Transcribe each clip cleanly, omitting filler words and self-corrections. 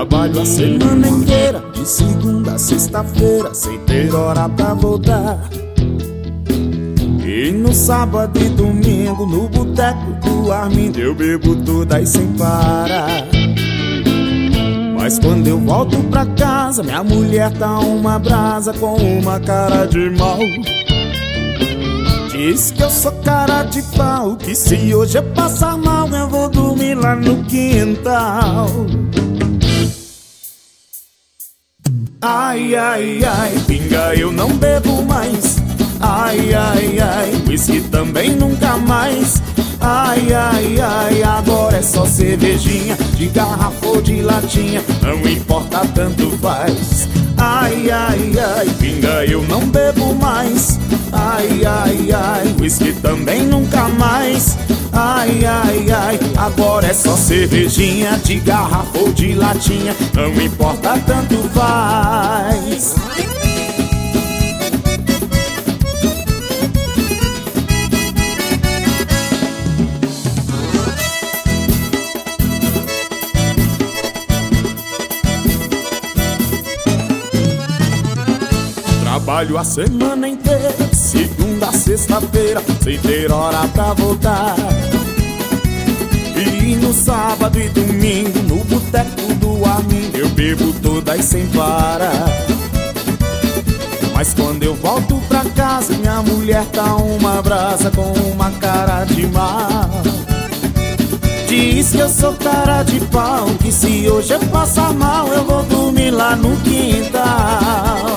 Trabalho a semana inteira, de segunda a sexta-feira, sem ter hora pra voltar. E no sábado e domingo, no boteco do Armindo, eu bebo todas sem parar. Mas quando eu volto pra casa, minha mulher tá uma brasa com uma cara de mal. Diz que eu sou cara de pau, que se hoje eu passar mal, eu vou dormir lá no quintal. Ai, ai, ai, pinga eu não bebo mais. Ai, ai, ai, whisky também nunca mais. Ai, ai, ai, agora é só cervejinha, de garrafa ou de latinha, não importa, tanto faz. Ai, ai, ai, pinga eu não bebo mais. Ai, ai, ai, whisky também nunca mais. Ai, ai, ai, agora é só cervejinha, de garrafa ou de latinha, não importa, tanto faz. Trabalho a semana inteira, segunda a sexta-feira, sem ter hora pra voltar. E no sábado e domingo, no boteco do Armindo, eu bebo todas sem parar. Mas quando eu volto pra casa, minha mulher tá uma brasa com uma cara de mal. Diz que eu sou cara de pau, que se hoje eu passar mal, eu vou dormir lá no quintal.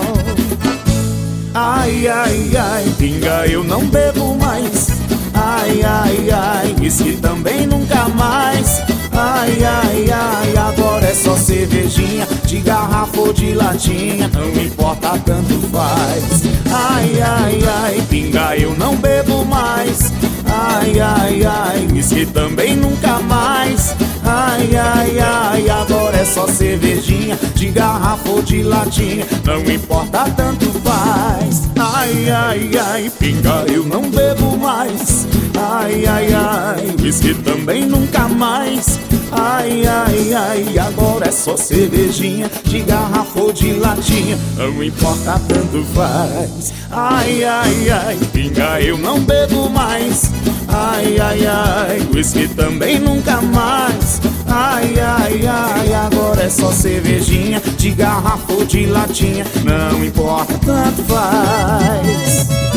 Ai, ai, ai, pinga eu não bebo mais. Ai, ai, ai, whisky também nunca mais. Ai, ai, ai, agora é só cervejinha, de garrafa ou de latinha, não importa, tanto faz. Ai, ai, ai, pinga eu não bebo mais. Ai, ai, ai, whisky também nunca mais. Ai, ai, ai, agora é só cervejinha, de garrafa ou de latinha, não importa, tanto faz. Ai, ai, ai, pinga eu não bebo mais. Ai, ai, ai, whisky também nunca mais. Ai, ai, ai, agora é só cervejinha, de garrafa ou de latinha, não importa, tanto faz. Ai, ai, ai, pinga eu não bebo mais. Ai, ai, ai, whisky também nunca mais. Ai, ai, ai, agora é só cervejinha, de garrafa ou de latinha, não importa, tanto faz.